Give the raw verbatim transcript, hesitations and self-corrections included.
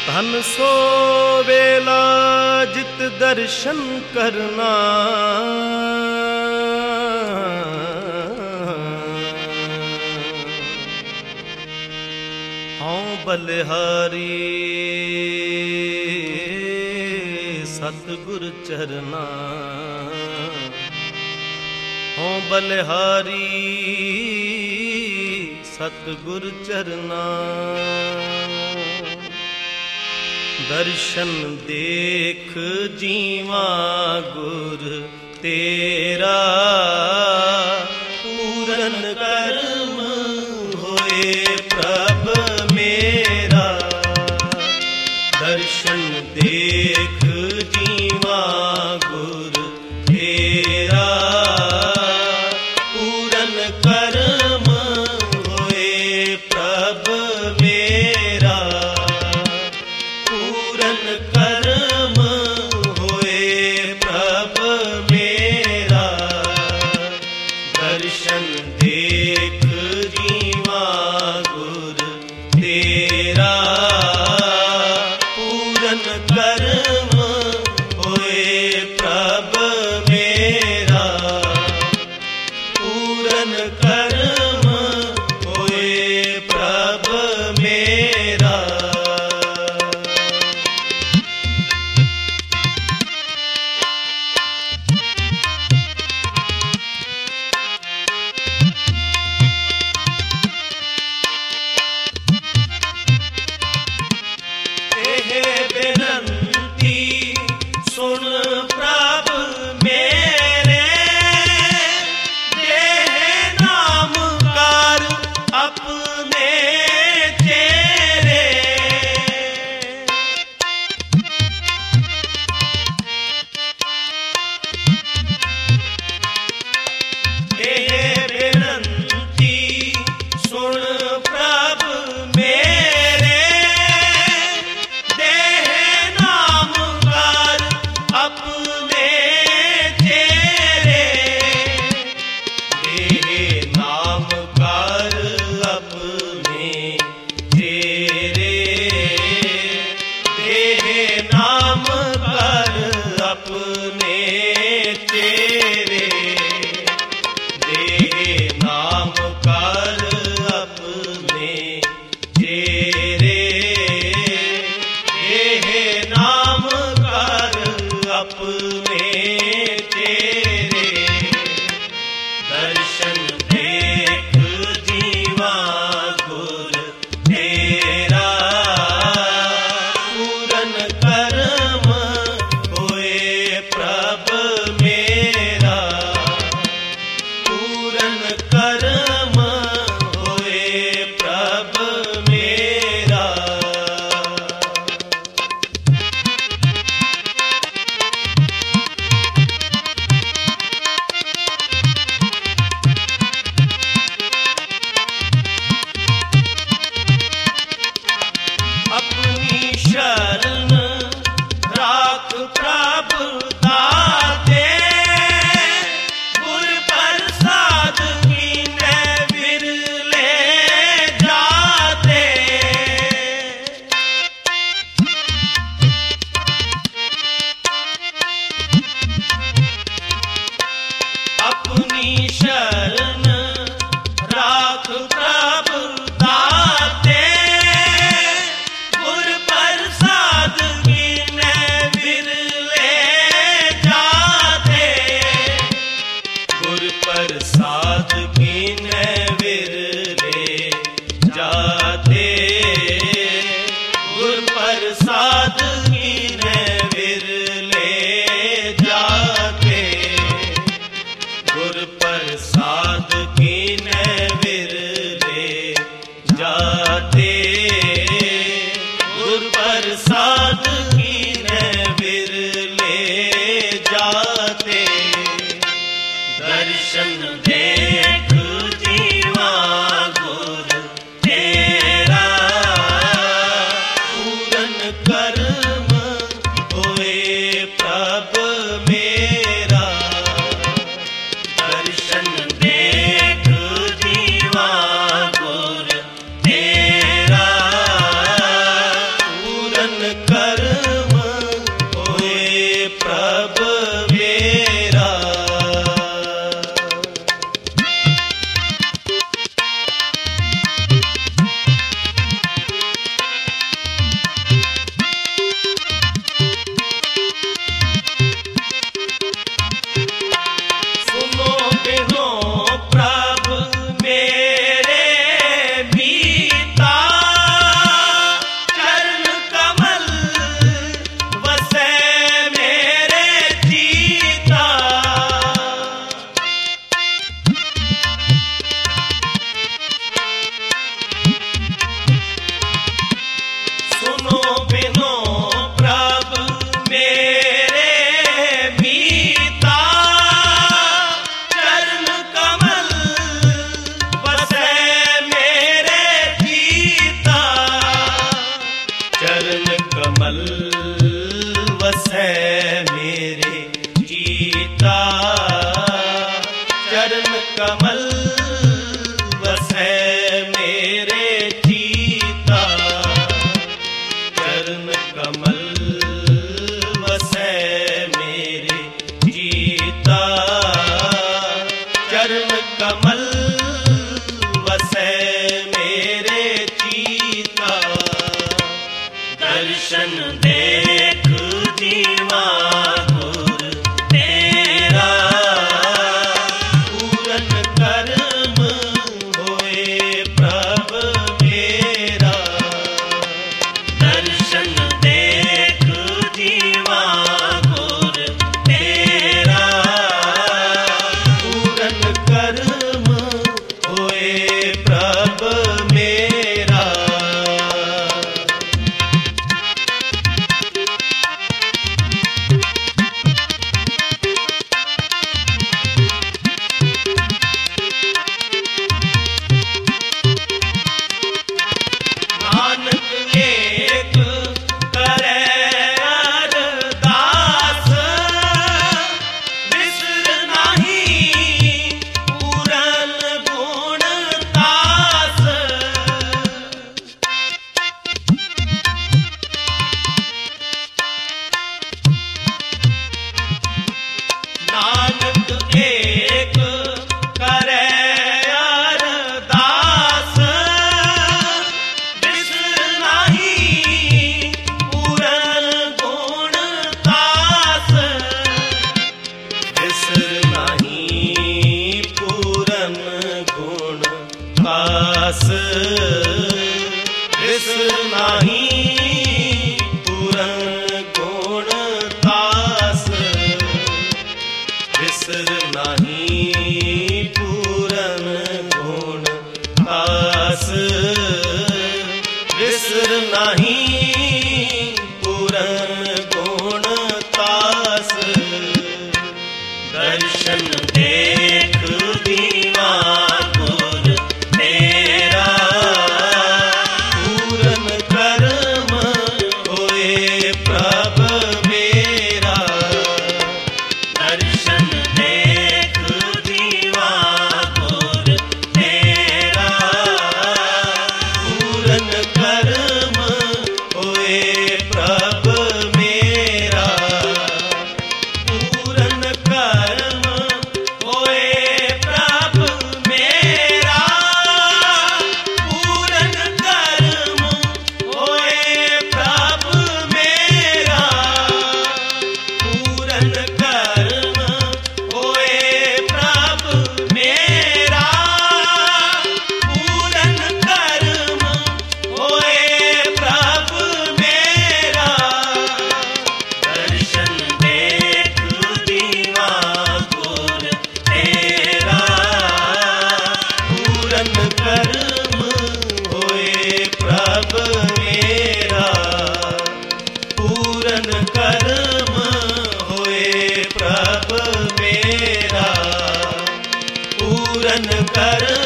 धन सो वेला जित दर्शन करना, हाँ बलिहारी सतगुर चरना, हाँ बलिहारी सतगुर चरना। दर्शन देख जीवा गुर तेरा, पूरन कर्म होए प्रभ मेरा। दर्शन देख जीवा गुर तेरा, पूरन कर्म होए प्रभ मेरा। पूरन कर्म होए प्रभ मेरा। दर्शन देख जीवा गुर तेरा, पूरन कर्म होए प्रभ मेरा। पूरन कर्म होए प्रभ मेरा। बेनंती सुन प्रभ मेरे, देह नाम कर अपने चेरे। देह बेनंती सुन प्रभ मेरे, अपने चेरे। देह नाम कर अपने चेरे। देह नाम कर अपने चेरे। देह नाम कर अपने चेरे। देह नाम कर अपने तेरे। दर्शन देख जीवा गुर तेरा, पूरन कर्म होए प्रभ मेरा। पूरन कर्म होए प्रभ मेरा। अपनी शरण राख प्रभ दाते, गुर प्रसाद कीने विरले जाते। अपनी शरण राख प्रभ दाते, गुर प्रसाद कीने विरले जाते। गुर प्रसाद कीने विरले जाते। गुर प्रसाद कीने विरले जाते। गुर प्रसाद कीने विरले दर्शन देख जीवा गुर तेरा, पूरन कर्म होए प्रभ मेरा। दर्शन देख जीवा गुर तेरा, पूरन कर्म होए प्रभ मेरा। विसर नहीं पूरन गुण तास, विसर नहीं पूरन गुण तास, विसर नहीं पूरन गुण तास। दर्शन देख दीवा गुर तेरा, पूरन कर्म होए प्रभ मेरा। दर्शन देख दीवा गुर तेरा, पूरन कर्म होए प्रभ मेरा। पूरन कर्म होए प्रभ मेरा, पूरन कर्म होए प्रभ मेरा। पूरन कर्म होए प्रभ मेरा, पूरन कर्म होए प्रभ मेरा। दर्शन देख दीवा गुर तेरा, पूरन कर्म होए प्रभ मेरा। पूरन कर्म होए प्रभ मेरा, पूरन कर्म